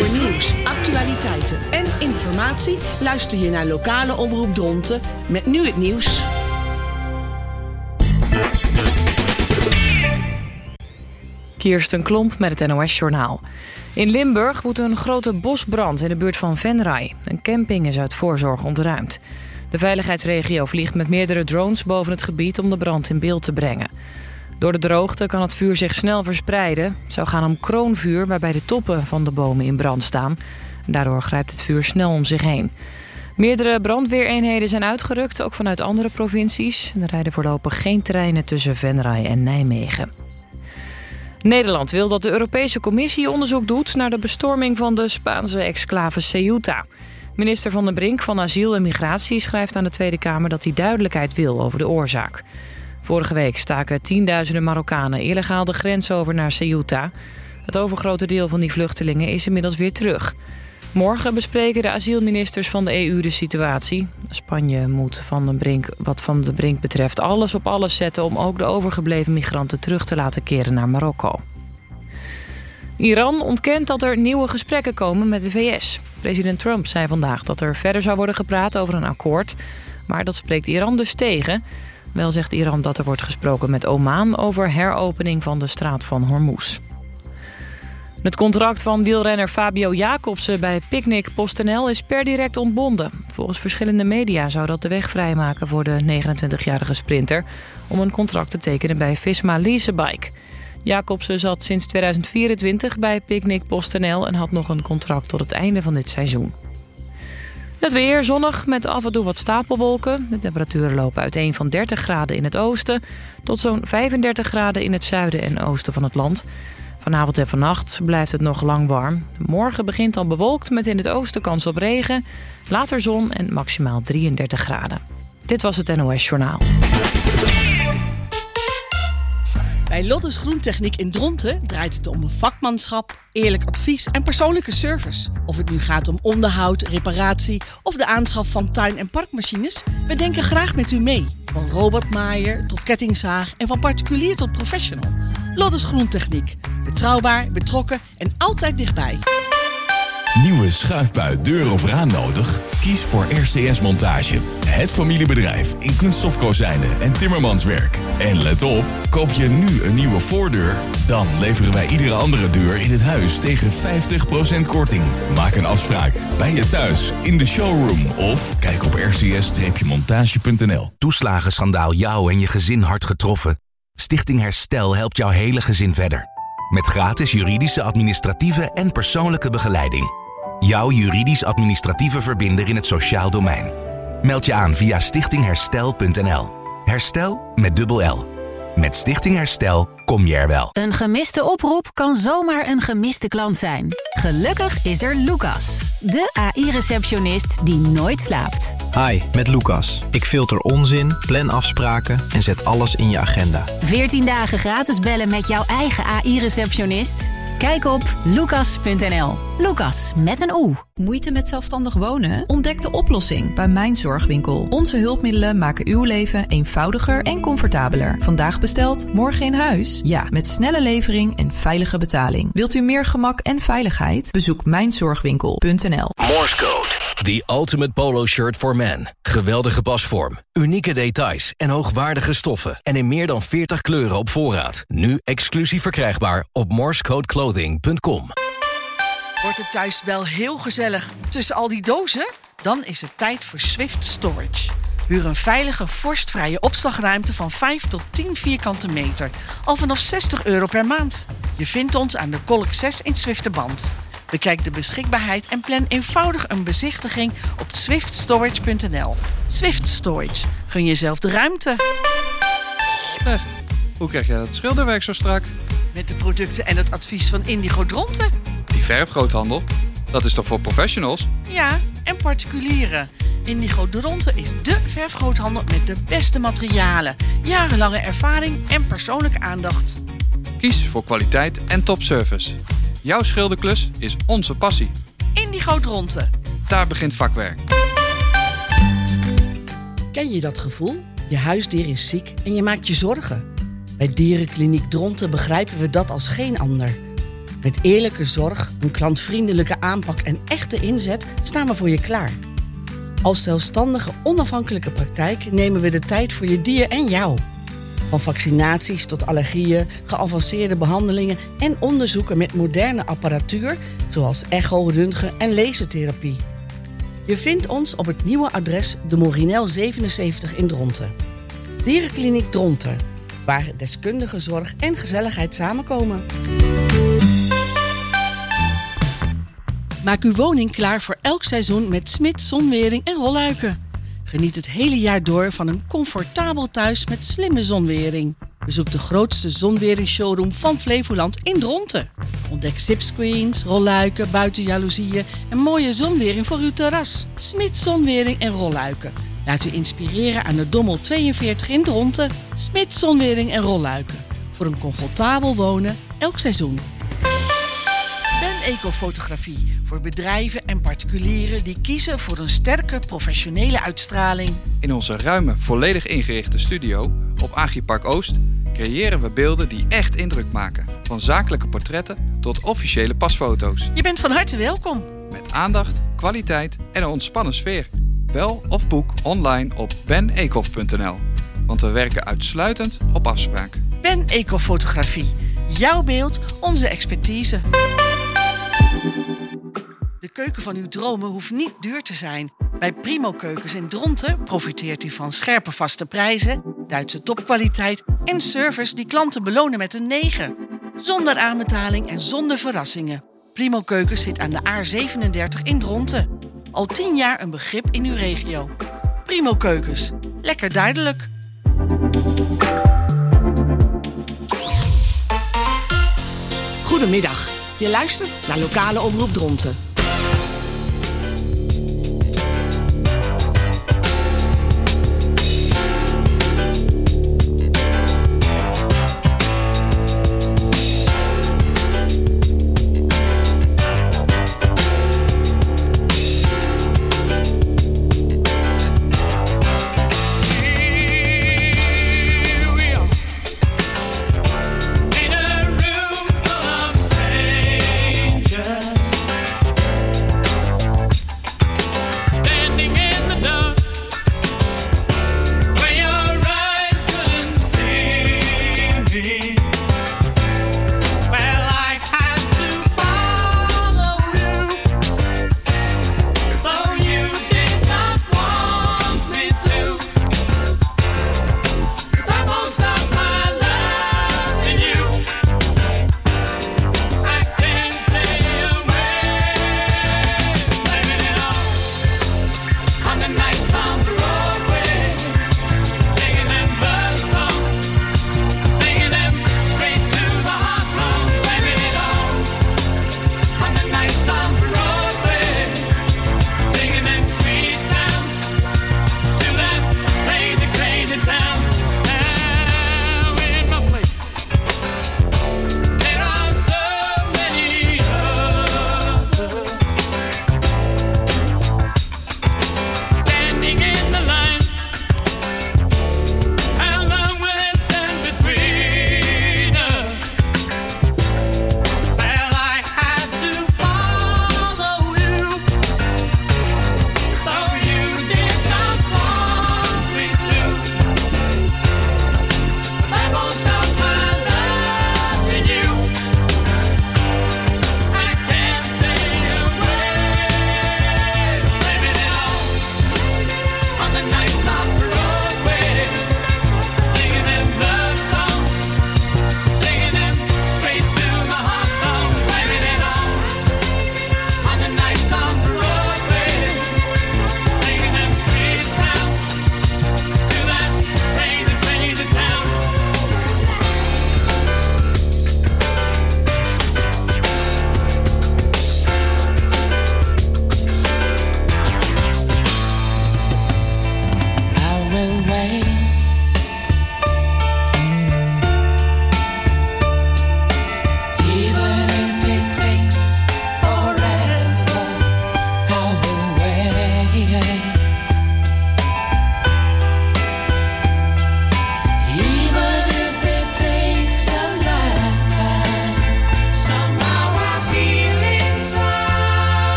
Voor nieuws, actualiteiten en informatie luister je naar lokale omroep Dronten met nu het nieuws. Kirsten Klomp met het NOS-journaal. In Limburg woedt een grote bosbrand in de buurt van Venray. Een camping is uit voorzorg ontruimd. De veiligheidsregio vliegt met meerdere drones boven het gebied om de brand in beeld te brengen. Door de droogte kan het vuur zich snel verspreiden. Het zou gaan om kroonvuur waarbij de toppen van de bomen in brand staan. Daardoor grijpt het vuur snel om zich heen. Meerdere brandweereenheden zijn uitgerukt, ook vanuit andere provincies. Er rijden voorlopig geen treinen tussen Venray en Nijmegen. Nederland wil dat de Europese Commissie onderzoek doet naar de bestorming van de Spaanse exclave Ceuta. Minister Van den Brink van Asiel en Migratie schrijft aan de Tweede Kamer dat hij duidelijkheid wil over de oorzaak. Vorige week staken tienduizenden Marokkanen illegaal de grens over naar Ceuta. Het overgrote deel van die vluchtelingen is inmiddels weer terug. Morgen bespreken de asielministers van de EU de situatie. Spanje moet wat Van den Brink betreft alles op alles zetten om ook de overgebleven migranten terug te laten keren naar Marokko. Iran ontkent dat er nieuwe gesprekken komen met de VS. President Trump zei vandaag dat er verder zou worden gepraat over een akkoord. Maar dat spreekt Iran dus tegen. Wel zegt Iran dat er wordt gesproken met Oman over heropening van de straat van Hormuz. Het contract van wielrenner Fabio Jacobsen bij Picnic PostNL is per direct ontbonden. Volgens verschillende media zou dat de weg vrijmaken voor de 29-jarige sprinter om een contract te tekenen bij Visma Leasebike. Jacobsen zat sinds 2024 bij Picnic PostNL en had nog een contract tot het einde van dit seizoen. Het weer zonnig met af en toe wat stapelwolken. De temperaturen lopen uiteen van 30 graden in het oosten tot zo'n 35 graden in het zuiden en oosten van het land. Vanavond en vannacht blijft het nog lang warm. Morgen begint al bewolkt met in het oosten kans op regen. Later zon en maximaal 33 graden. Dit was het NOS Journaal. Bij Lottes Groentechniek in Dronten draait het om vakmanschap, eerlijk advies en persoonlijke service. Of het nu gaat om onderhoud, reparatie of de aanschaf van tuin- en parkmachines, we denken graag met u mee. Van robotmaaier tot kettingzaag en van particulier tot professional. Lottes Groentechniek. Betrouwbaar, betrokken en altijd dichtbij. Nieuwe schuifbui, deur of raam nodig? Kies voor RCS Montage. Het familiebedrijf in kunststofkozijnen en timmermanswerk. En let op, koop je nu een nieuwe voordeur? Dan leveren wij iedere andere deur in het huis tegen 50% korting. Maak een afspraak bij je thuis, in de showroom of kijk op rcs-montage.nl. Toeslagenschandaal jou en je gezin hard getroffen? Stichting Herstel helpt jouw hele gezin verder. Met gratis juridische, administratieve en persoonlijke begeleiding. Jouw juridisch-administratieve verbinder in het sociaal domein. Meld je aan via stichtingherstel.nl. Herstel met dubbel L. Met Stichting Herstel kom je er wel. Een gemiste oproep kan zomaar een gemiste klant zijn. Gelukkig is er Lucas, de AI-receptionist die nooit slaapt. Hi, met Lucas. Ik filter onzin, plan afspraken en zet alles in je agenda. 14 dagen gratis bellen met jouw eigen AI-receptionist? Kijk op lucas.nl. Lucas met een O. Moeite met zelfstandig wonen? Ontdek de oplossing bij Mijn Zorgwinkel. Onze hulpmiddelen maken uw leven eenvoudiger en comfortabeler. Vandaag besteld, morgen in huis? Ja, met snelle levering en veilige betaling. Wilt u meer gemak en veiligheid? Bezoek mijnzorgwinkel.nl. Morse Code. The ultimate polo shirt for men. Geweldige pasvorm, unieke details en hoogwaardige stoffen. En in meer dan 40 kleuren op voorraad. Nu exclusief verkrijgbaar op morsecodeclothing.com. Wordt het thuis wel heel gezellig tussen al die dozen? Dan is het tijd voor Swift Storage. Huur een veilige, vorstvrije opslagruimte van 5 tot 10 vierkante meter. Al vanaf €60 per maand. Je vindt ons aan de Kolk 6 in Zwifterband. Bekijk de beschikbaarheid en plan eenvoudig een bezichtiging op swiftstorage.nl. Swift Storage. Gun jezelf de ruimte. Hoe krijg jij dat schilderwerk zo strak? Met de producten en het advies van Indigo Dronten. Die verfgroothandel, dat is toch voor professionals? Ja, en particulieren. Indigo Dronten is dé verfgroothandel met de beste materialen, jarenlange ervaring en persoonlijke aandacht. Kies voor kwaliteit en topservice. Jouw schilderklus is onze passie. Indigo Dronten. Daar begint vakwerk. Ken je dat gevoel? Je huisdier is ziek en je maakt je zorgen. Bij Dierenkliniek Dronten begrijpen we dat als geen ander. Met eerlijke zorg, een klantvriendelijke aanpak en echte inzet staan we voor je klaar. Als zelfstandige, onafhankelijke praktijk nemen we de tijd voor je dier en jou. Van vaccinaties tot allergieën, geavanceerde behandelingen en onderzoeken met moderne apparatuur, zoals echo, röntgen en lasertherapie. Je vindt ons op het nieuwe adres de Morinel 77 in Dronten. Dierenkliniek Dronten, waar deskundige zorg en gezelligheid samenkomen. Maak uw woning klaar voor elk seizoen met Smit zonwering en rolluiken. Geniet het hele jaar door van een comfortabel thuis met slimme zonwering. Bezoek de grootste zonwering-showroom van Flevoland in Dronten. Ontdek zipscreens, rolluiken, buitenjaloezieën en mooie zonwering voor uw terras. Smit zonwering en rolluiken. Laat u inspireren aan de Dommel 42 in Dronten. Smit zonwering en rolluiken. Voor een comfortabel wonen elk seizoen. Ben Ecofotografie voor bedrijven en particulieren die kiezen voor een sterke professionele uitstraling. In onze ruime, volledig ingerichte studio op Agripark Oost creëren we beelden die echt indruk maken. Van zakelijke portretten tot officiële pasfoto's. Je bent van harte welkom. Met aandacht, kwaliteit en een ontspannen sfeer. Bel of boek online op benecof.nl. Want we werken uitsluitend op afspraak. Ben Ecofotografie. Jouw beeld, onze expertise. De keuken van uw dromen hoeft niet duur te zijn. Bij Primo Keukens in Dronten profiteert u van scherpe vaste prijzen, Duitse topkwaliteit en service die klanten belonen met een 9. Zonder aanbetaling en zonder verrassingen. Primo Keukens zit aan de A37 in Dronten. Al 10 jaar een begrip in uw regio. Primo Keukens. Lekker duidelijk. Goedemiddag. Je luistert naar Lokale Omroep Dronten.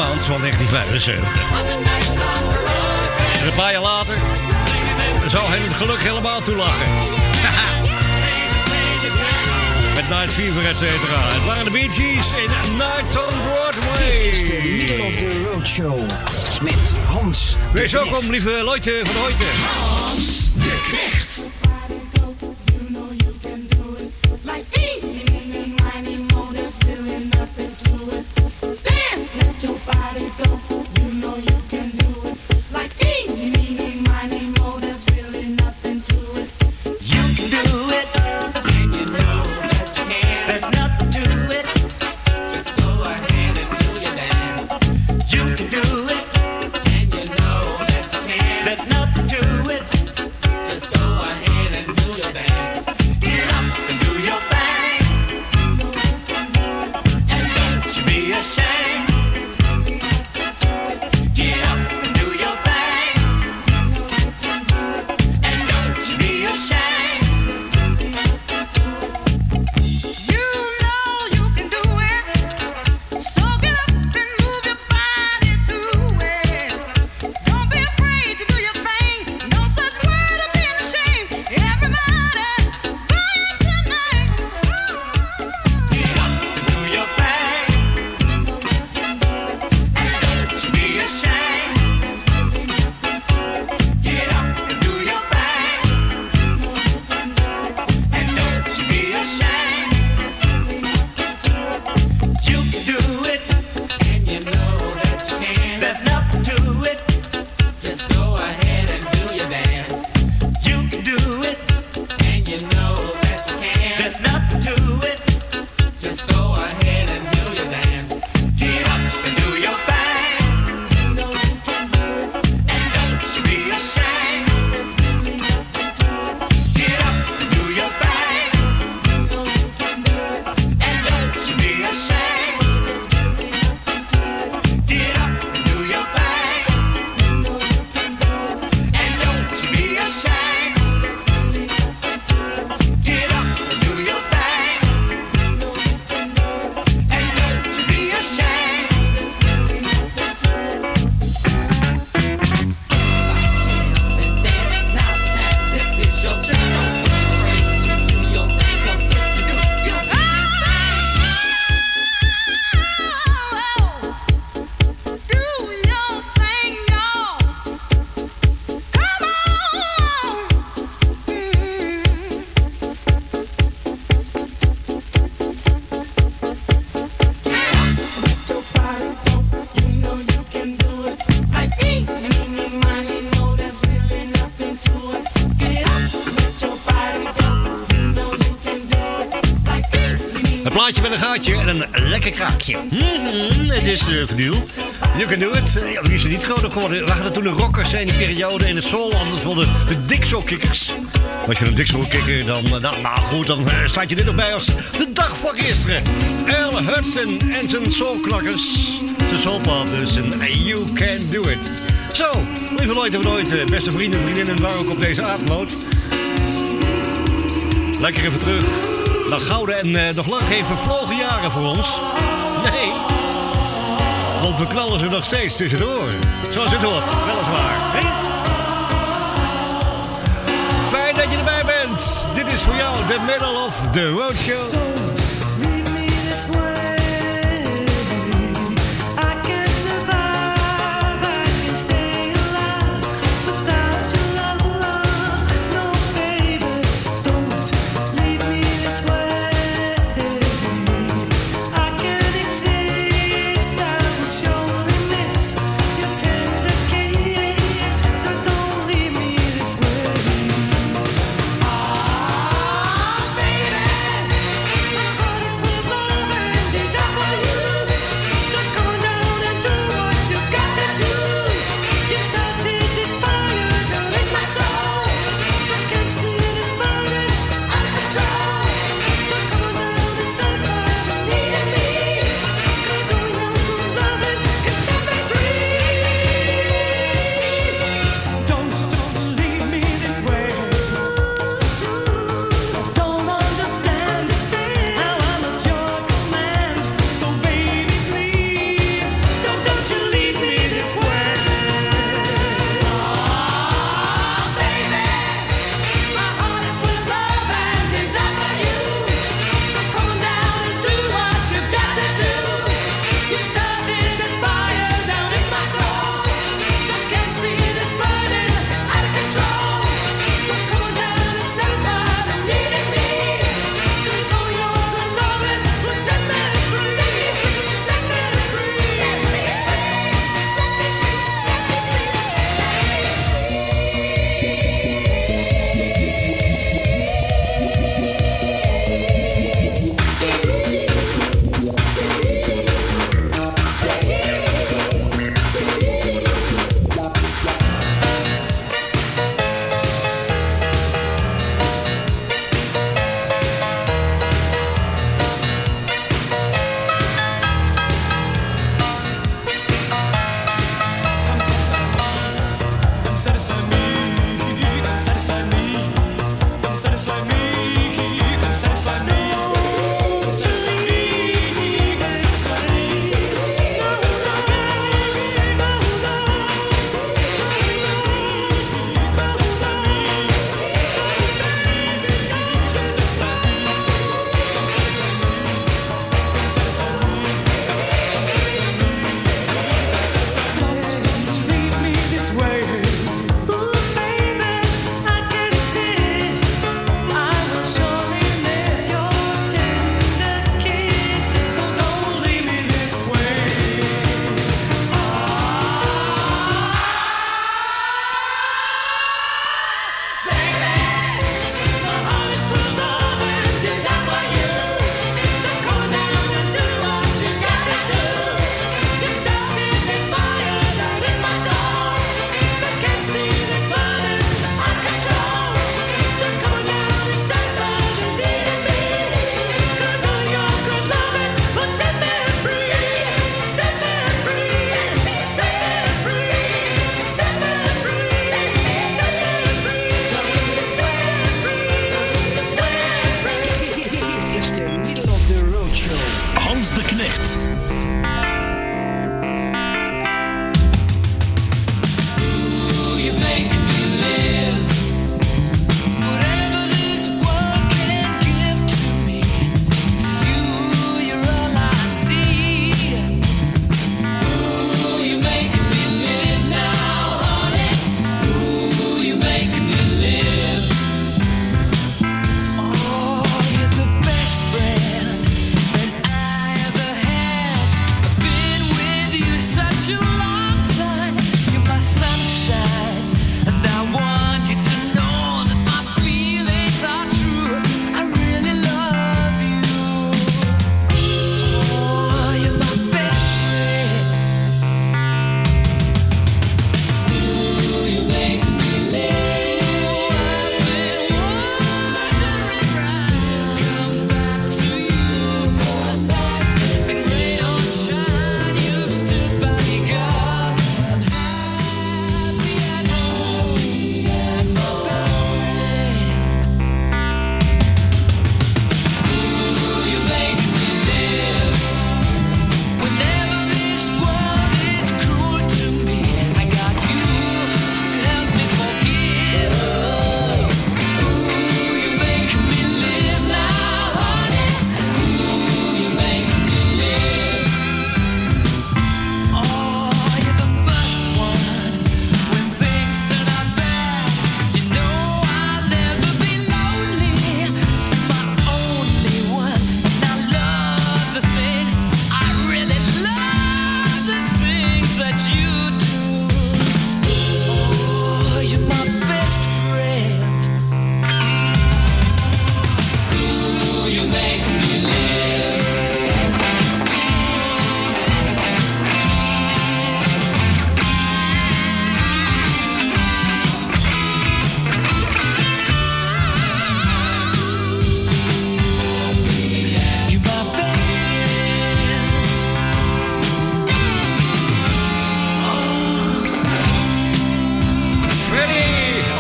Sound van 1975. En een paar jaar later zou hij het geluk helemaal toelachen. Met Night Fever, et cetera. Het waren de Bee Gees in Nights on Broadway. Dit is de Middle of the Road Show met Hans. Wees welkom, lieve Loite van Hoyten. Hans de Knecht. Met een gaatje en een lekker kraakje. Het is vinyl. You can do it. Wie is er niet groot geworden? We hadden toen de rockers in die periode in het soul. Anders worden de Dixel-kickers. Als je een Dixel-kicker dan staat je dit nog bij als de dag van gisteren. Earl Hudson en zijn soulknakkers. De soulpartners en You Can Do It. Zo, lieve Leute van ooit, beste vrienden en vriendinnen, waar ook op deze aardkloot. Lekker even terug. Nog gouden en nog lang geen vervlogen jaren voor ons. Nee. Want we knallen ze nog steeds tussendoor. Zoals het hoort, weliswaar. Hey? Fijn dat je erbij bent. Dit is voor jou de Middle of the Road Show. Baby,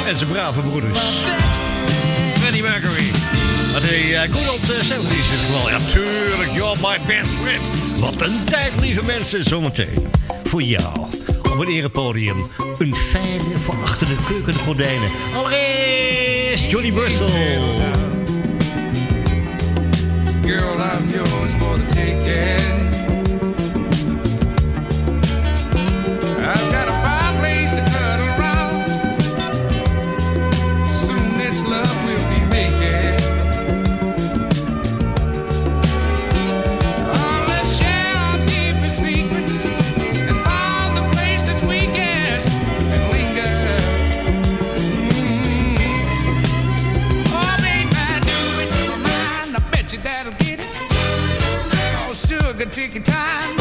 en zijn brave broeders. Freddie Mercury. Maar de good old 70's is wel. Ja, tuurlijk, you're my best friend. Wat een tijd, lieve mensen. Zometeen voor jou op het erepodium. Een fijne voor achter de keukengordijnen. Allereerst Johnny Bristol. Girl, I'm yours for the taking. I've got a fireplace to cuddle around. Soon it's love we'll be making. Oh, let's share our deepest secrets and find the place that's weakest and linger. Oh, baby, do it to my mind. I bet you that'll get it. Oh, sugar, take your time.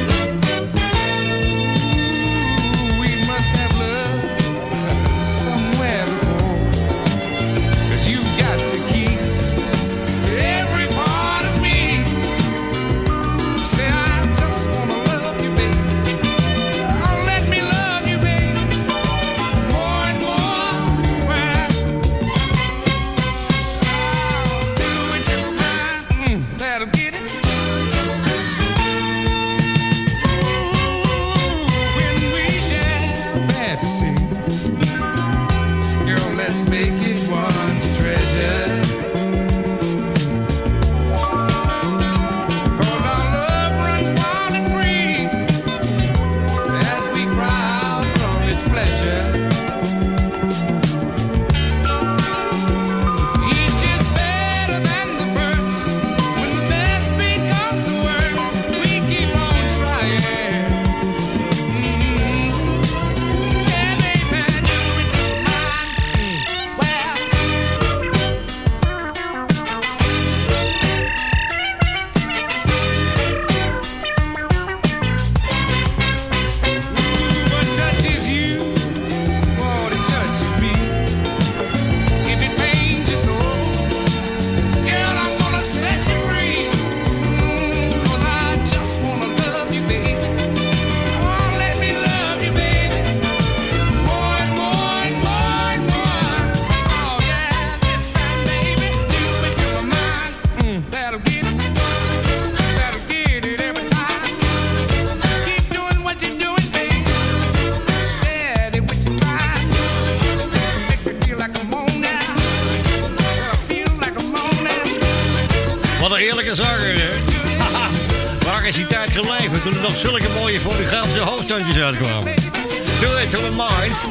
Toen er nog zulke mooie fotografische hoofdstandjes uitkwamen. Do it to the mind.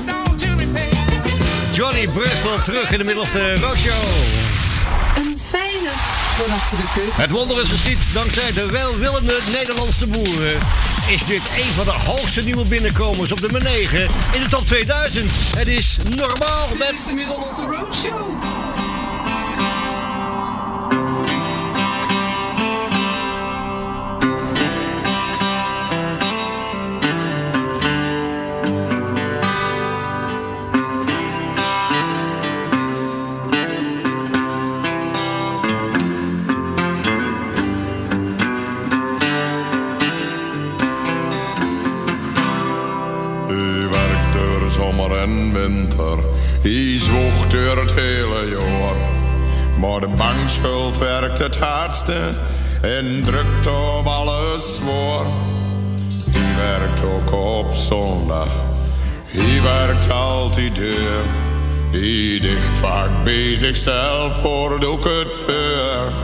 Johnny Bristol terug in de middel of de roadshow. Een fijne van achter de keuken. Het wonder is geschied. Dankzij de welwillende Nederlandse boeren is dit een van de hoogste nieuwe binnenkomers op de nummer 9 in de top 2000. Het is normaal met... Dit is de middel of de roadshow. Hij zwoeg door het hele jaar. Maar de bankschuld werkt het hardste en drukt op alles zwaar. Hij werkt ook op zondag. Hij werkt altijd deur. Hij dicht vaak bij zichzelf voor ook het vuur.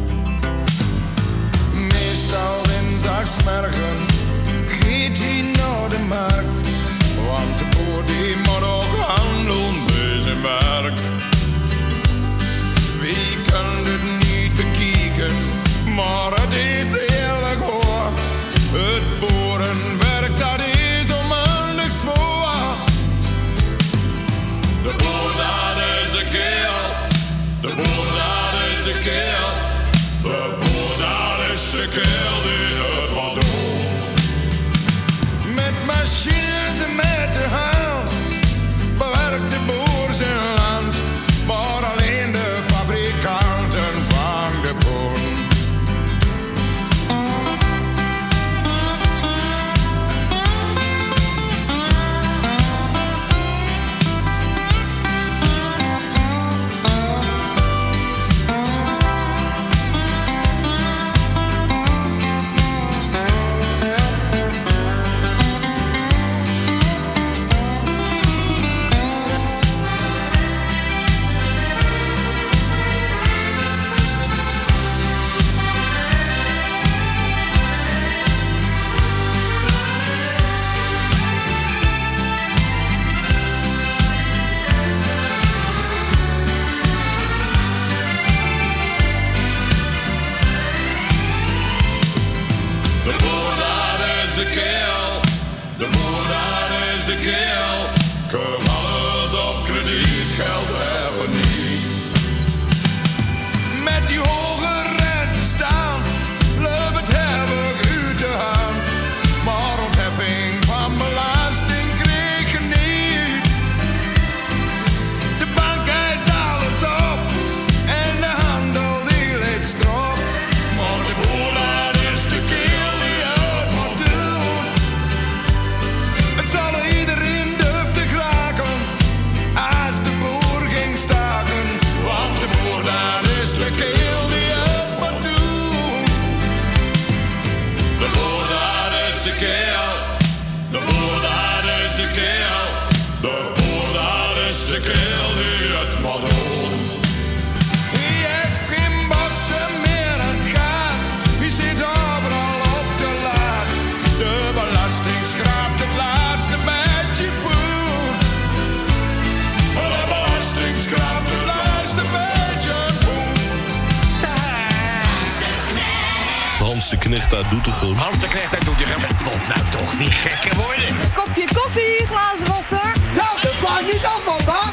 Meestal dinsdagsmorgens gaat hij naar de markt. Want de boer die moet ook handelen bij zijn werk. Wie kan het niet bekijken, maar het is eerlijk hoor. Het boerenwerk dat is onmiddellijk zwaar. De boer dat is de keel, de boer dat is de keel. De boer dat is de keel die het wat doet. Met machines en met de hand beste kerel die het maar doen. Wie heeft geen boksen meer aan het gaan? Wie zit overal op de laag? De belasting schraapt het laatste beetje poen. De belasting schraapt het laatste beetje poen. Hans de Knecht uit Doetinchem. Hans de Knecht uit Doetinchem. Moet nou toch niet gekker worden. Kopje koffie, glazen wasser. Nou, dat slaat niet af, man, hè?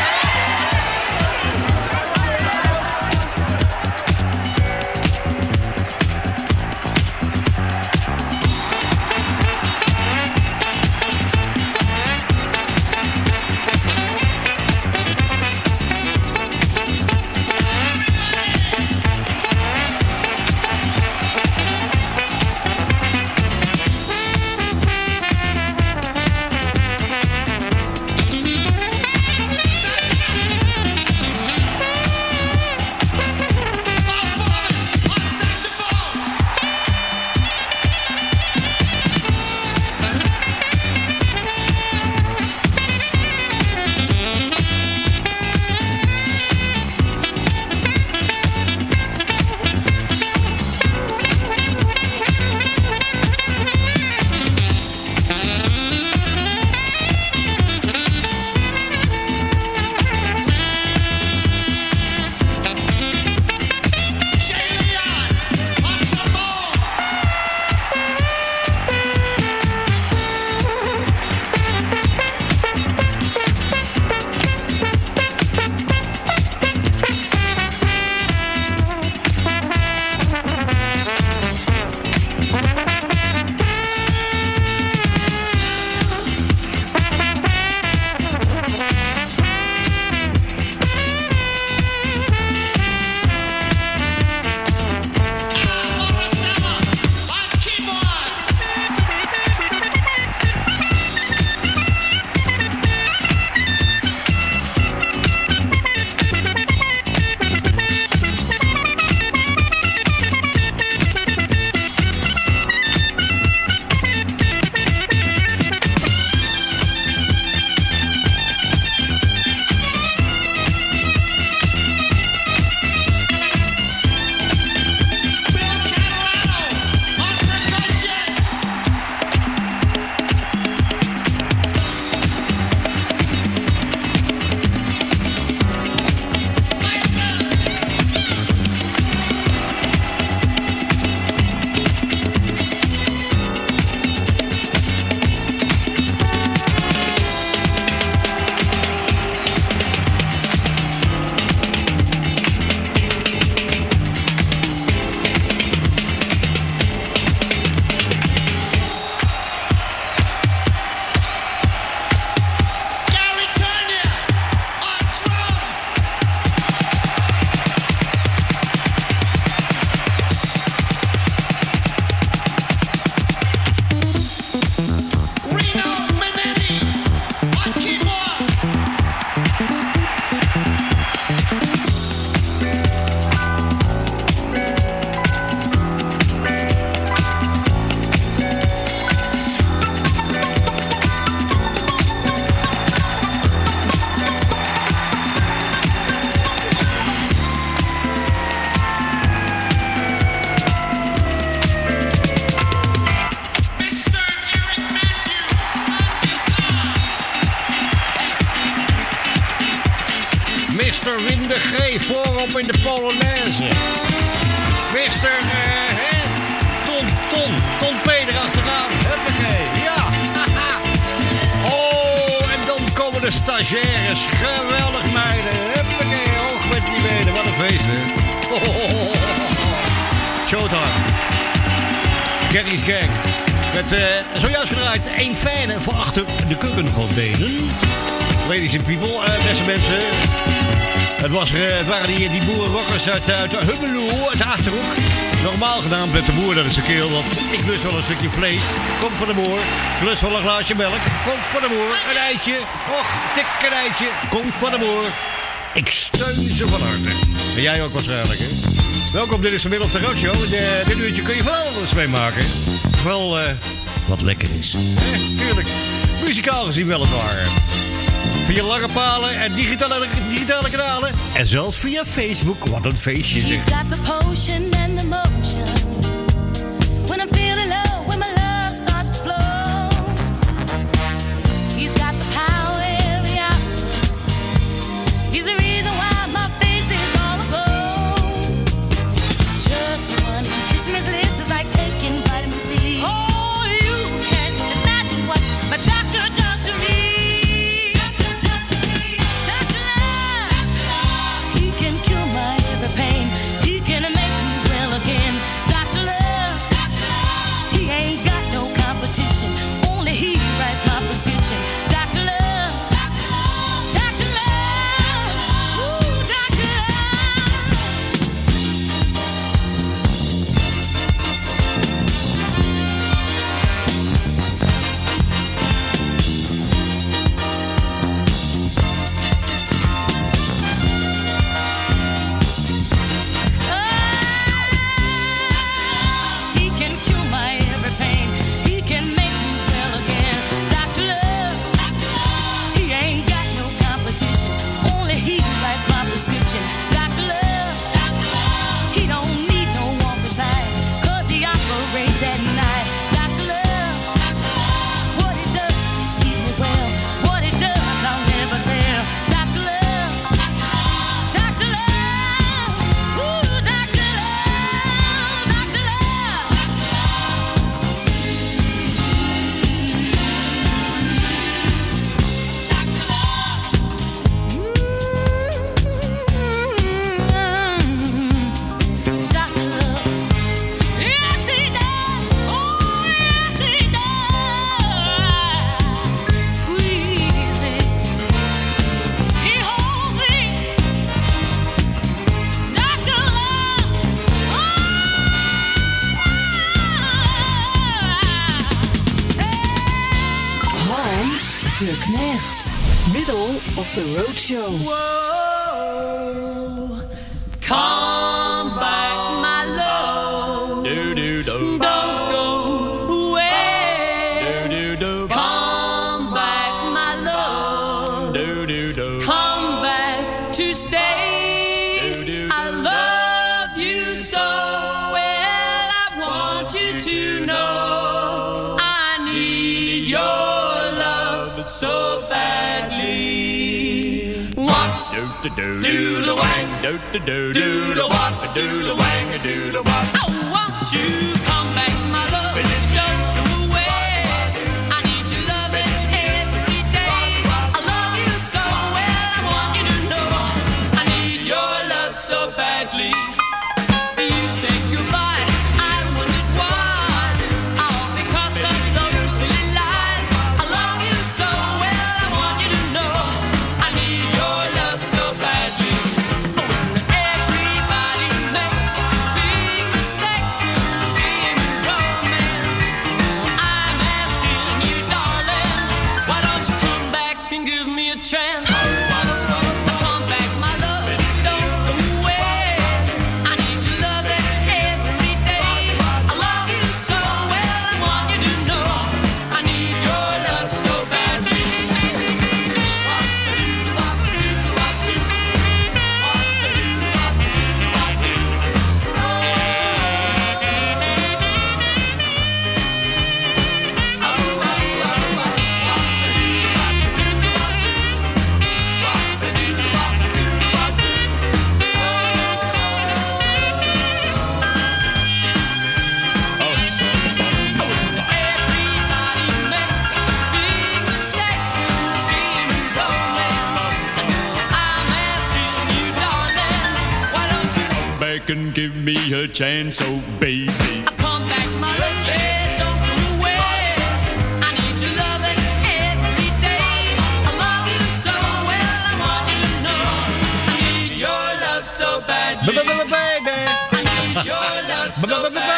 Voorop in de Polonaise. Mr. Ton P erachteraan. Huppakee, ja. Oh, en dan komen de stagiaires. Geweldig meiden. Huppakee, hoog met die benen. Wat een feest, hè. Showtime. Gary's Gang. Met zojuist gedraaid 1 fijne voor achter de keukengonddelen. Ladies and people, beste mensen. Het waren die boerenrockers uit Hummelo, uit de Achterhoek. Normaal genaamd met de boer, dat is de keel. Want ik lust wel een stukje vlees. Komt van de boer. Ik lust wel een glaasje melk. Komt van de boer. Een eitje. Och, tik een eitje. Komt van de boer. Ik steun ze van harte. En jij ook waarschijnlijk, hè? Welkom, dit is de Middle of the Road Show. Dit uurtje kun je van alles meemaken. Vooral wat lekker is. Tuurlijk. Muzikaal gezien weliswaar. Via lange palen en digitale kanalen. En zelfs via Facebook. Wat een feestje zeg. He's got the potion and the motion. When I'm feeling low, when my love starts to flow. He's got the power every hour. He's the reason why my face is all aglow. Just one kiss from his lips is like taking vitamin C. Oh, you can't imagine what my doctor does to me. De Knecht. Middle of the Road Show. Whoa, come back, my love. Don't go away. Come back, my love. Come back to stay. I love you so well. I want you to know I need your so badly. What? Do the wang, do the what? Do the wang, do the what? I want you come back, my love. Don't go away. I need your loving every day. I love you so well. I want you to know I need your love so badly. You say goodbye. I wondered why. All because of those silly lies. I love you so well. I want you to know I need your love so badly. Everybody makes big mistakes in this game of romance. I'm asking you, darling, why don't you come back and give me a chance? Come back, my love. Don't go away. I need your love every day. I love you so well. I want you to know I need your love so badly. And give me a chance, oh baby. Come back, my love, don't go away. I need your loving every day. I love you so well. I want you to know I need your love so badly. Baby. I need your love so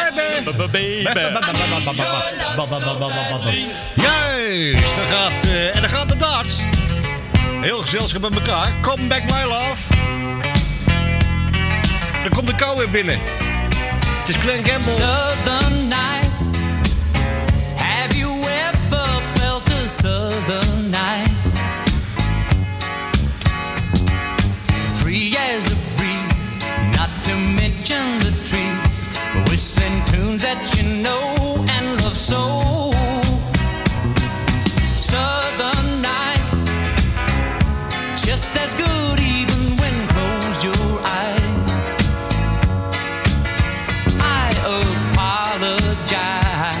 badly. Juist, daar gaat de darts. Heel gezelschap bij elkaar. Come back, my love. Er komt de kou weer binnen. Het is Glenn Campbell. Southern nights. Have you ever felt a southern night? just as good even when closed your eyes. I apologize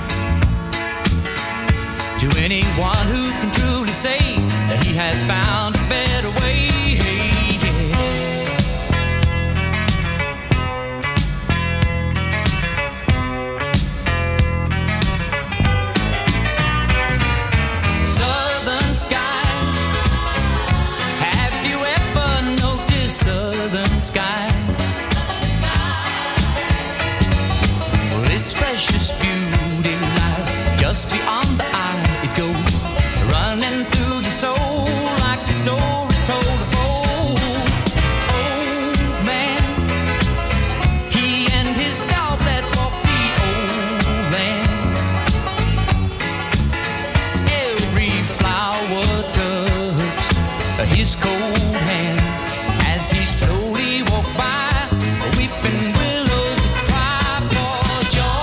to anyone who can truly say that he has found a better way. Just beyond the eye it goes, running through the soul like the stories told of old. Old man, he and his dog that walked the old land. Every flower touched his cold hand as he slowly walked by, weeping willows cry for joy.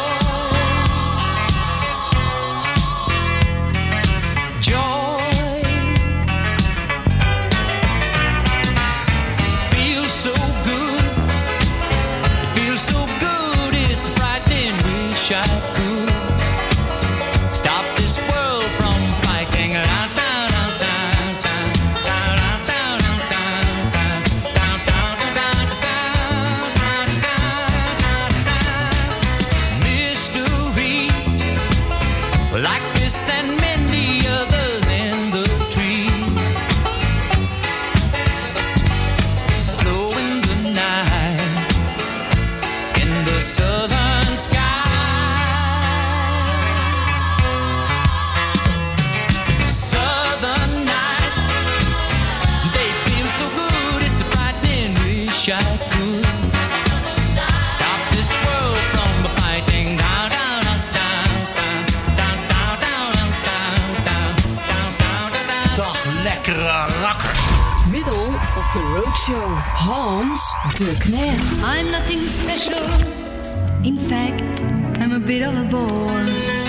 Middle of the Road Show. Hans de Knecht. I'm nothing special. In fact, I'm a bit of a bore.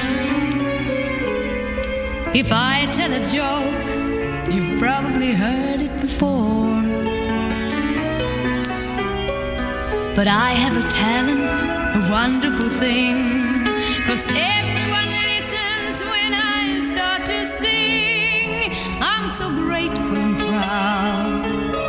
If I tell a joke, you've probably heard it before. But I have a talent, a wonderful thing. 'Cause everyone listens when I start to sing. I'm so grateful and proud.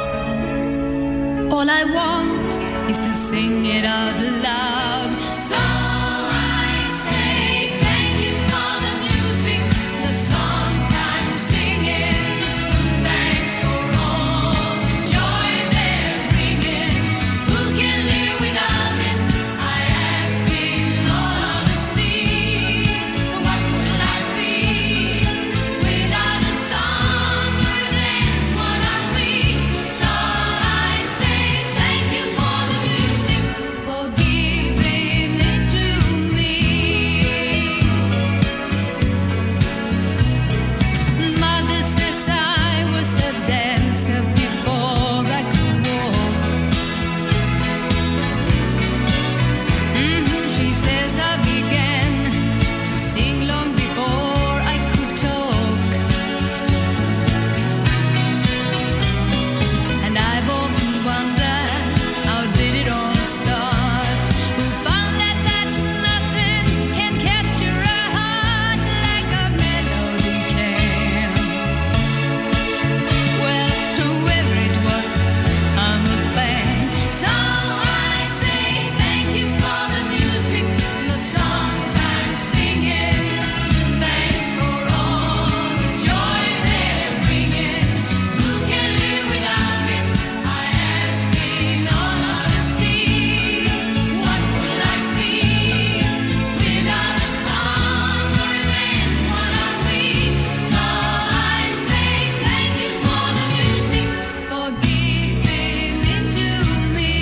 All I want is to sing it out loud. So I say thank you for the music, the songs I'm singing. Thanks for all the joy they're bringing. Who can live without it? I ask in all honesty. What will I be without a song or a dance? What are we? So I say thank you for the music, for giving it to me. Mother says I was a dancer before I could walk. She says I began to sing long before I could talk. And I've often wondered, how did it all start? Who found that nothing can capture a heart like a melody can? Well, whoever it was, I'm a fan. So I say thank you for the music, the songs I'm singing. Thanks for all the joy they're bringing. Who can live without it? I ask in all honesty. What would life be without a song or a dance? What are we? So I say thank you for the music, for giving it to me.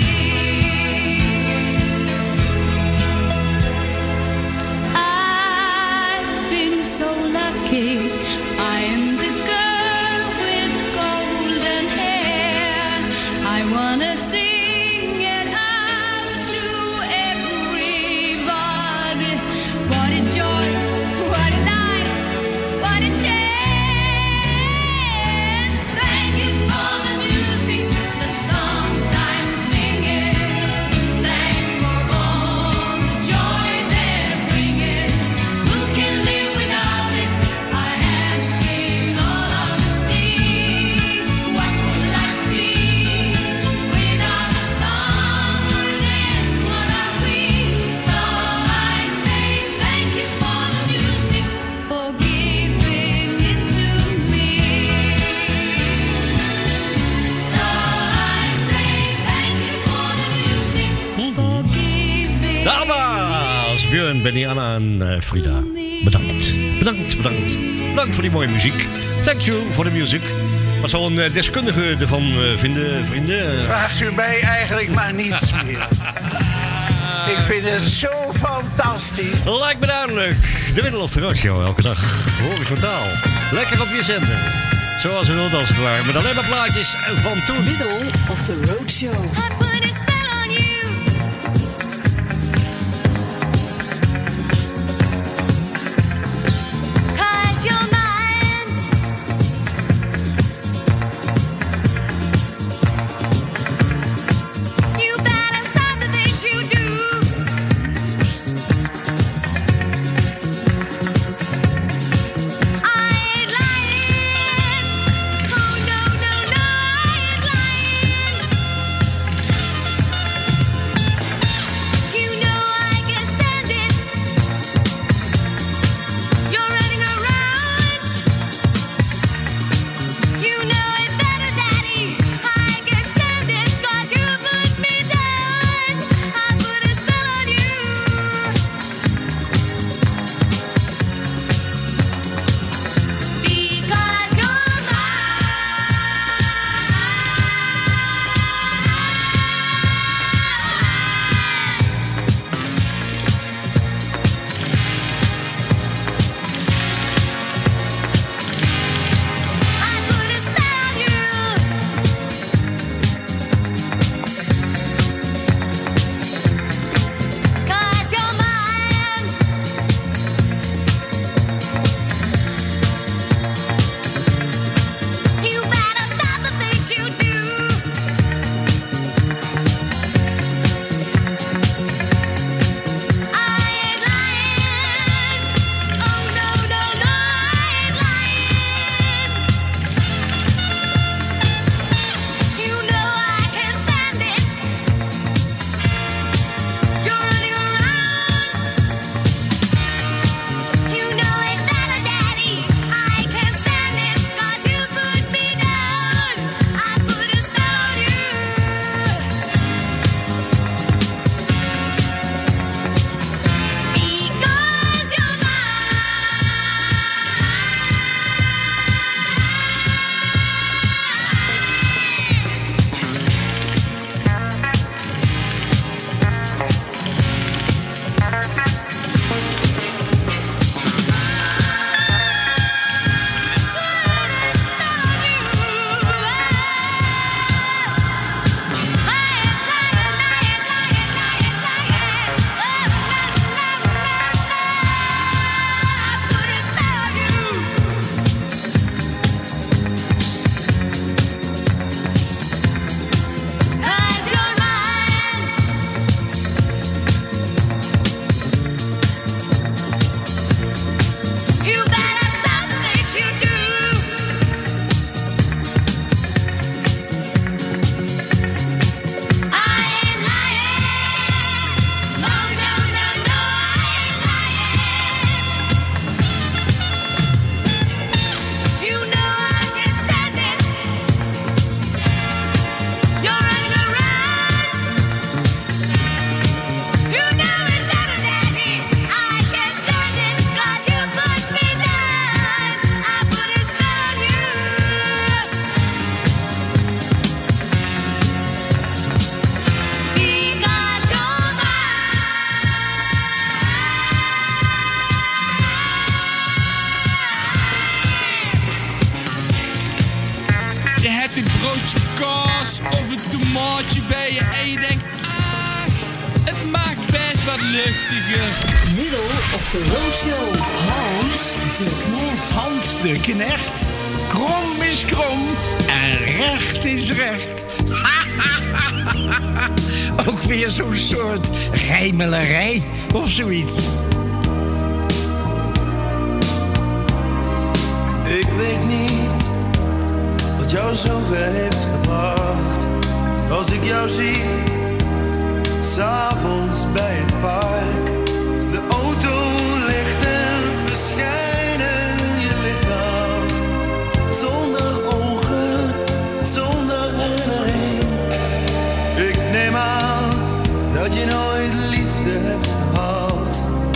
I've been so lucky. I am the girl with golden hair. I wanna sing it out to everybody. What a joy, what a life, what a chance. Thank Björn, Benny, Anna en Frida. Bedankt. Bedankt voor die mooie muziek. Thank you for the music. Wat zal een deskundige ervan vinden, vrienden? Vraagt u mij eigenlijk maar niets meer. Ik vind het zo fantastisch. Lijkt me duidelijk. De Middle of the Road Show, elke dag. Horizontaal. Lekker op je zender. Zoals u wilt als het ware. Met alleen maar plaatjes van toen. Middle of the Road Show. Middle of the Road Show. Hans de Knecht. Hans de Knecht. Krom is krom en recht is recht. Ook weer zo'n soort rijmelerij of zoiets. Ik weet niet wat jou zover heeft gebracht. Als ik jou zie, 's'avonds bij het park. De auto ligt en beschijnen je lichaam. Zonder ogen, zonder herinnering. Ik neem aan dat je nooit liefde hebt gehad.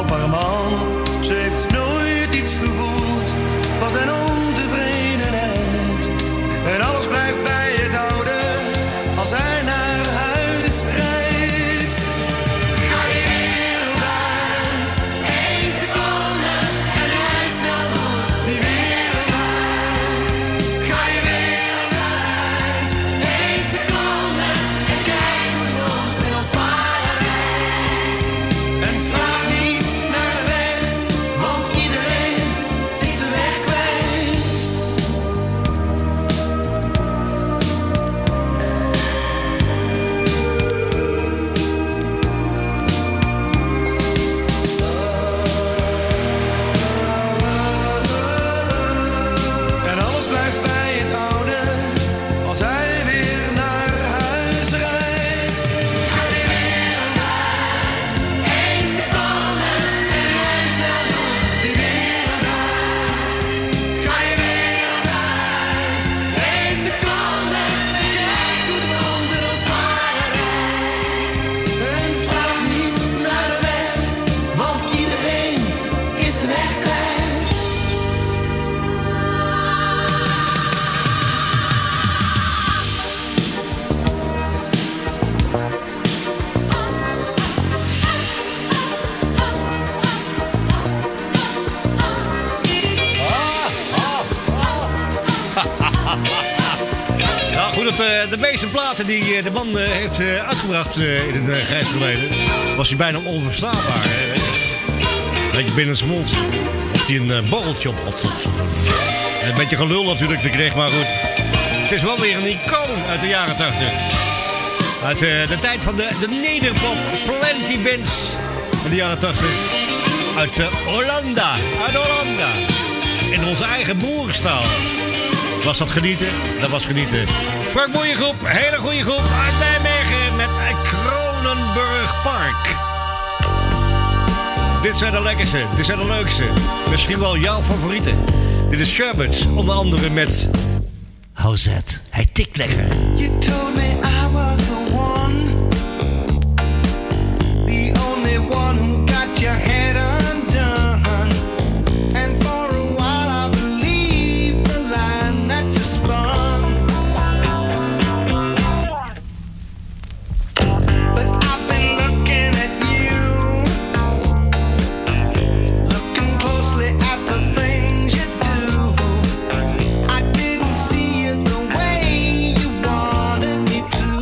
kostbare man. Ze heeft nooit iets gevoeld, was een ontevredenheid. En alles blijft bij het oude, als hij naar huis rijdt. Ga je wereld uit, 1 seconde, en rij snel door die wereld uit. Ga je wereld uit, 1 seconde, en kijk goed rond in ons paradijs. En vraag niet naar de weg, want iedereen is de weg kwijt. En alles blijft bij het oude, als hij weer naar huis rijdt. Ga die wereld uit, 1 seconde, en rij snel door die wereld uit. Ga je wereld uit, 1 seconde, en kijk goed rond in ons paradijs. En vraag niet naar de weg, want iedereen is de weg kwijt. Nou goed, de meeste platen die de man heeft uitgebracht in het grijs verleden, was hij bijna onverstaanbaar. Hè? Weet je, binnen zijn mond. Of hij een borreltje op had. Een beetje gelul natuurlijk te kreeg, maar goed. Het is wel weer een icoon uit de jaren 80. Uit de tijd van de nederpop plenty bands in de jaren 80. Uit Hollanda. Uit Hollanda. In onze eigen boerenstaal. Was dat genieten? Dat was genieten. Frank Boeien groep, hele goede groep uit Nijmegen met Kronenburg Park. Dit zijn de lekkerste, dit zijn de leukste. Misschien wel jouw favorieten. Dit is Sherbet, onder andere met How's That? Hij tikt lekker. You told me I was the one, the only one who got your head undone. And for a while I believed the line that you spun. But I've been looking at you, looking closely at the things you do. I didn't see it the way you wanted me to.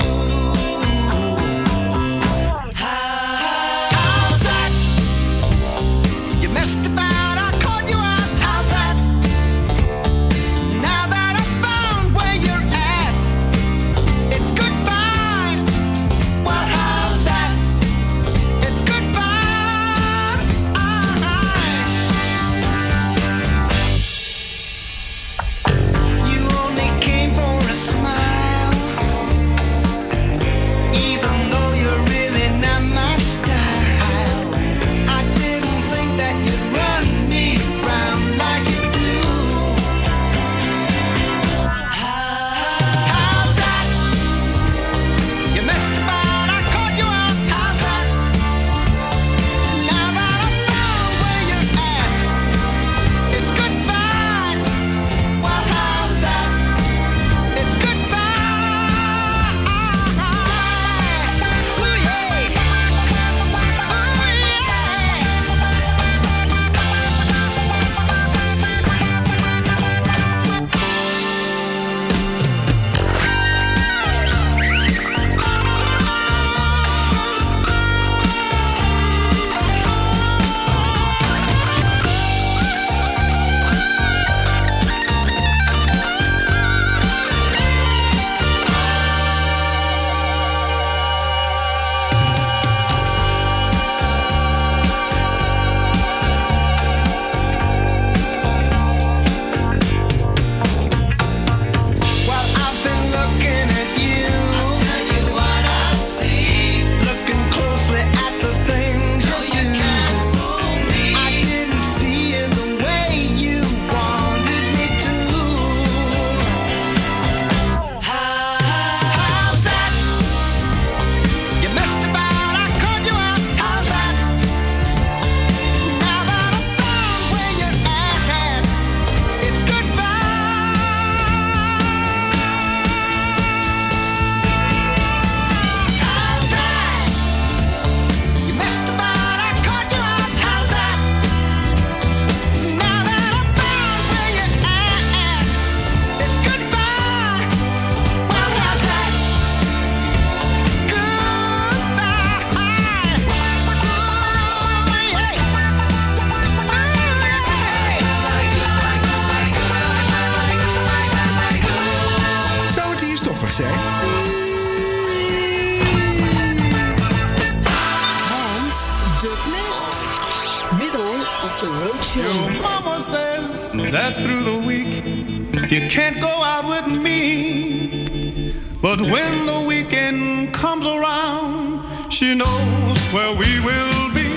Middle of the Road Show. Your mama says that through the week you can't go out with me. But when the weekend comes around, she knows where we will be.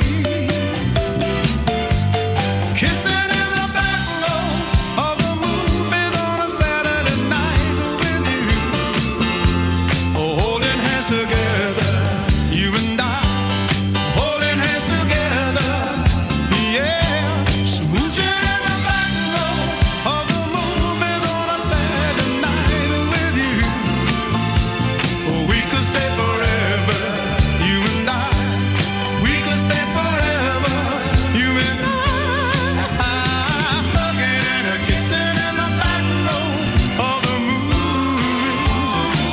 Kissing in the back row of the movies on a Saturday night with you. Oh, holding hands together, you and I. Holding hands together, yeah. Smooching in the back row of the movies on a Saturday night with you. Oh, we could stay forever, you and I. We could stay forever, you and I. Hugging and a kissing in the back row of the movies.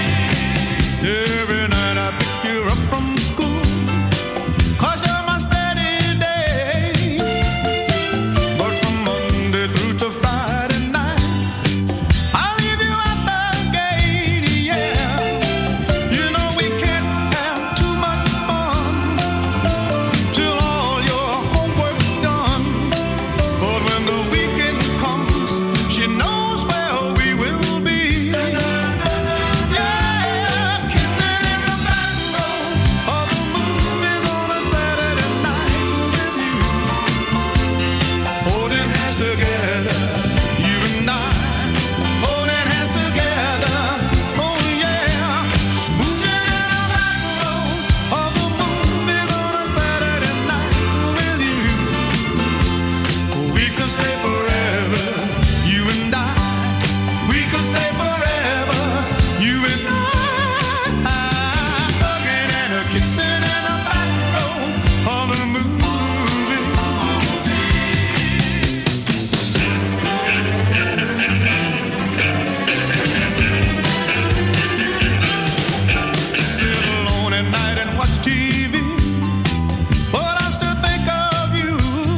Every night I pick you up from school, 'cause you're my steady day. But from Monday through to Friday night, I leave you at the gate, yeah. You know we can't have too much fun till all your homework's done. But when the weekend comes, she knows where we will be. Yeah, kissing in the back row of the movies on a Saturday night with you. Holding hands together, you and I. Holding hands together, oh yeah. Smooching in the back row of the movies on a Saturday night with you. We could stay forever, you and I. We could stay forever, you and I. Hugging and a kissing in the back row of the movies. Sit alone at night and watch TV, but I still think of you.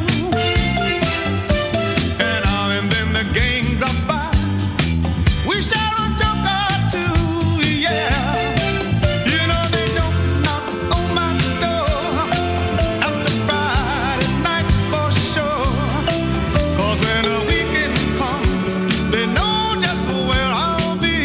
And now and then the gang drops by. We share a joke or two, yeah. You know they don't knock on my door after Friday night for sure. 'Cause when the weekend comes, they know just where I'll be.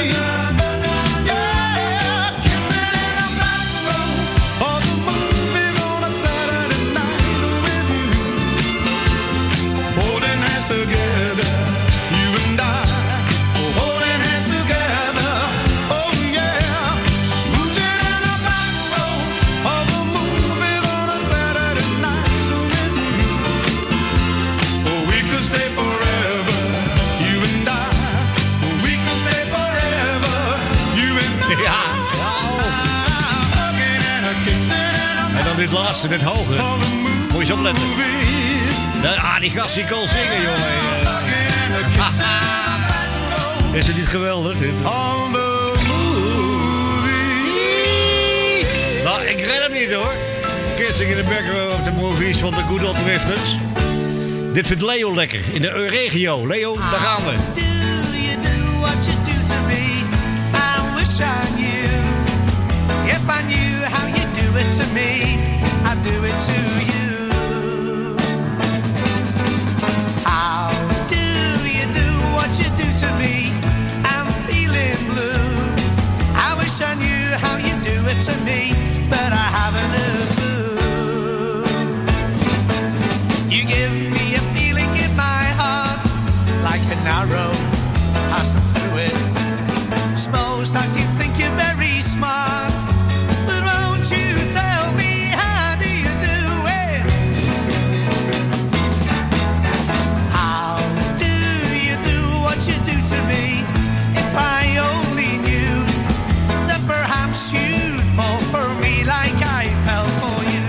Yeah, kissing in the back row of the movies on a Saturday night with you. Holding hands together, you and I. Holding hands together, oh yeah. Smooching in the back row of the movies on a Saturday night with you. Oh, we could stay forever, you and I. We could stay forever, you and I. Ja. Hugging and a kissing and a En dan dit laatste, dit hoge. Moet je eens opletten. Die gast die kan zingen, jongen. Is het niet geweldig, dit? on the movie. Nou, ik red hem niet, hoor. Kissing in the background of the movies van de Good Old Drifters. Dit vindt Leo lekker, in de regio. Leo, daar gaan we. Do you do what you do to me? I wish I knew. If I knew how you do it to me, I'd do it to you. How do you do what you do to me? I'm feeling blue. I wish I knew how you do it to me, but I haven't a clue. You give me a feeling in my heart, like an arrow passing through it. Suppose that you think you're very smart, but won't you tell me how do you do it? How do you do what you do to me? If I only knew that perhaps you'd fall for me like I fell for you.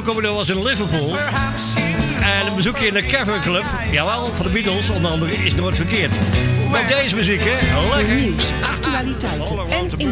Commodore was in Liverpool. En een bezoekje in de Cavern Club. Jawel, van de Beatles onder andere is nooit verkeerd. Maar deze muziek, hè? Lekker. Nieuws, actualiteiten en